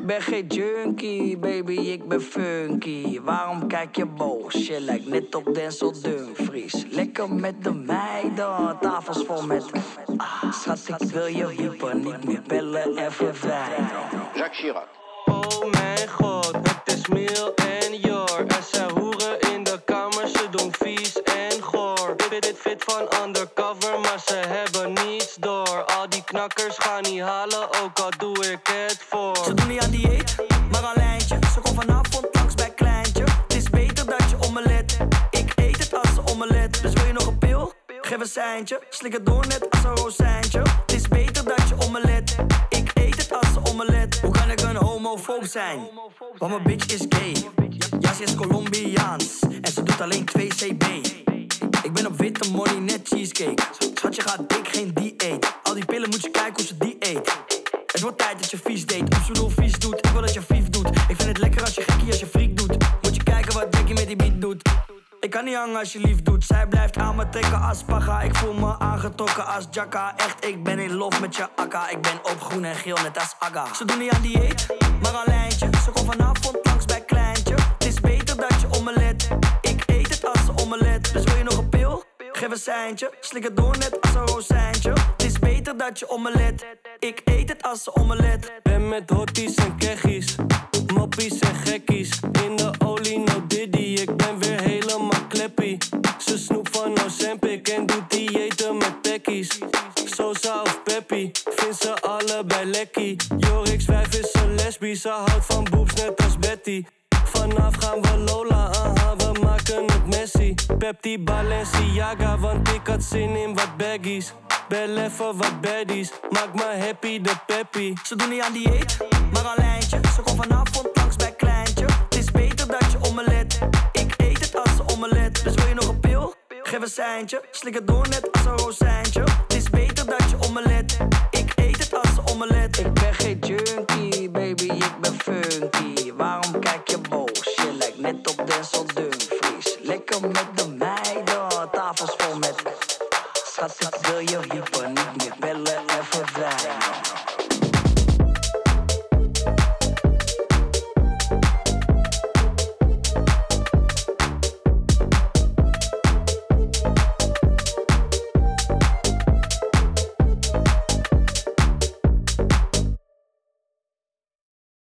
ben geen junkie, baby, ik ben funky. Waarom kijk je boos? Je lijkt net op Denzel Dumfries. Lekker met de meiden, tafels vol met... schat, ik wil je wiepen, niet meer bellen en verdwijnen. Jacques Chirac. Oh mijn god, het is Miel en Jor. Er zijn hoeren in de kamer, ze doen vies en goor. Fit van undercover, maar ze hebben niets door. Al die knakkers gaan niet halen, ook al doe ik het voor. Ze doen niet aan dieet, maar een lijntje. Ze komt vanavond langs bij Kleintje. Het is beter dat je omelet. Ik eet het als een omelet. Dus wil je nog een pil? Geef een seintje. Slik het door net als een rozijntje. Het is beter dat je omelet. Ik eet het als een omelet. Hoe kan ik een homofoob zijn? Want mijn bitch is gay. Ja, ze is Colombiaans. En ze doet alleen 2 CB. Ik ben op witte money, net cheesecake. Schat, je gaat dik, geen dieet. Al die pillen moet je kijken hoe ze die eet. Het wordt tijd dat je vies deed. Of ze bedoel vies doet, ik wil dat je vief doet. Ik vind het lekker als je gekkie als je freak doet. Moet je kijken wat Becky met die beat doet. Ik kan niet hangen als je lief doet. Zij blijft aan me trekken als paga. Ik voel me aangetrokken als Jacka. Echt, ik ben in love met je akka. Ik ben op groen en geel net als Aga. Ze doen niet aan dieet, maar een lijntje. Ze komt vanavond langs bij Kleintje. Het is beter dat je omelet. Ik eet het als een omelet. Dus wil je nog een pil? Geef een seintje. Slik het door net als een rozijntje. Het is beter dat je omelet. Ik eet het als een omelet. Ben met hotties en keggies, moppies en gekkies. In de olie, no diddy, ik ben weer helemaal kleppie. Ze snoep van Ozempic en doet diëten met pekkies. Sosa of Peppy, vindt ze allebei lekkie. Jorix 5 is een lesbie, ze houdt van boobs net als Betty. Vanaf gaan we Lola, we maken het Messi. Pepti Balenciaga, want ik had zin in wat baggies. Bel even wat baddies, maak me happy de peppy. Ze doen niet aan dieet, maar een lijntje. Ze komt vanavond langs bij Kleintje. Het is beter dat je omelet. Ik eet het als een omelet. Dus wil je nog een pil? Geef een seintje. Slik het door net als een rozijntje. Het is beter dat je omelet. Ik eet het als een omelet. Ik ben geen junkie, baby, ik ben funky.